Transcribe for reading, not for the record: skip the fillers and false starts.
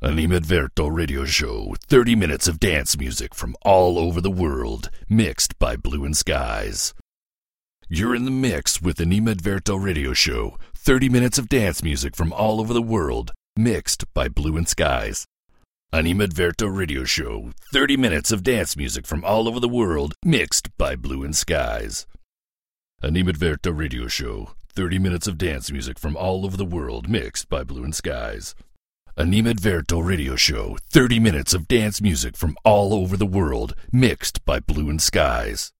Animadverto Radio Show, 30 minutes of dance music from all over the world, mixed by Blue and Skies. You're in the mix with Animadverto Radio Show, 30 minutes of dance music from all over the world, mixed by Blue and Skies. Animadverto Radio Show, 30 minutes of dance music from all over the world, mixed by Blue and Skies. Animadverto Radio Show, 30 minutes of dance music from all over the world, mixed by Blue and Skies. Animadverto Radio Show, 30 minutes of dance music from all over the world, mixed by Blue and Skies.